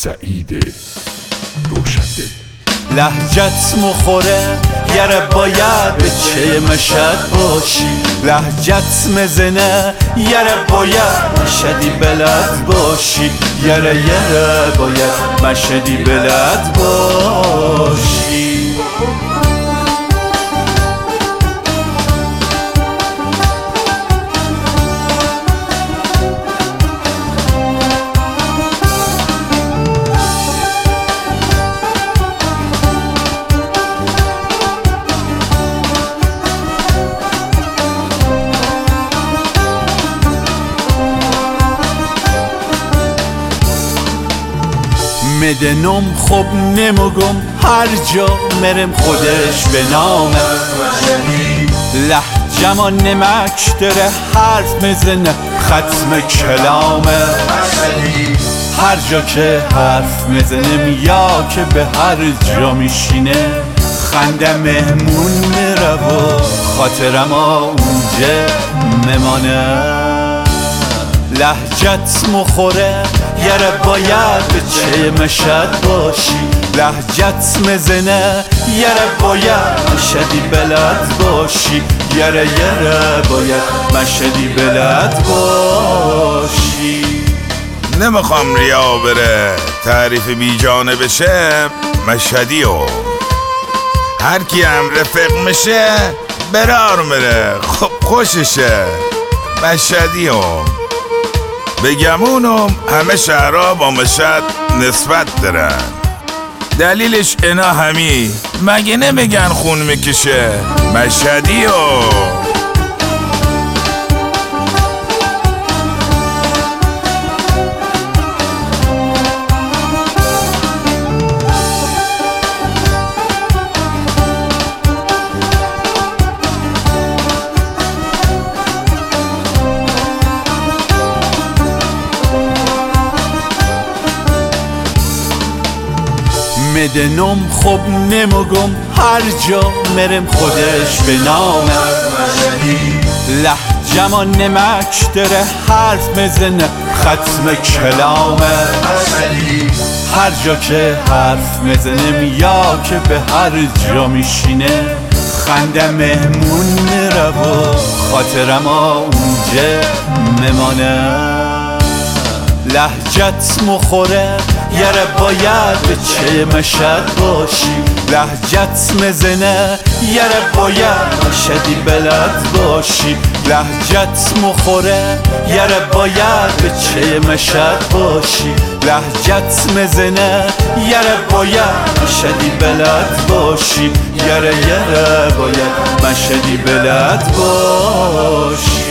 سعید روشن‌دل. لهجت مخوره یره باید به چه مشد باشی، لهجت مزنه یره باید مشدی بلد باشی، یره باید مشدی بلد باشی. مدنم خوب نمگم هر جا مرم خودش به نامه، لحجما نمک داره حرف مزنه ختم کلامه، هر جا که حرف مزنم یا که به هر جا میشینه خنده مهمون میره و خاطرم اونجا ممانه. لهجت مخوره یره باید به چه مشد باشی، لهجت مزنه یره باید مشدی بلد باشی، یره باید مشدی بلد باشی. نمیخوام ریا بره تعریف بی جانه بشه مشهدی و هر کی هم رفق میشه برار میره خب خوششه مشهدی و بگمونم همه شهرها با مشهد نسبت دارن، دلیلش اینا همی مگه نمیگن خون میکشه مشهدی و مدنم خوب نمگم هر جا مرم خودش به نامه، لحجما نمک داره حرف مزنه ختم کلامه، هر جا که حرف مزنم یا که به هر جا میشینه خنده مهمون میره و خاطرم اونجا ممانه. لهجت مخوره یره باید به چه مشد باشی، لهجت مزنه یره باید مشدی بلد باشی، لهجت مخوره یره باید به چه مشد باشی، لهجت مزنه یره باید مشدی بلد باشی، یره باید مشدی بلد باشی.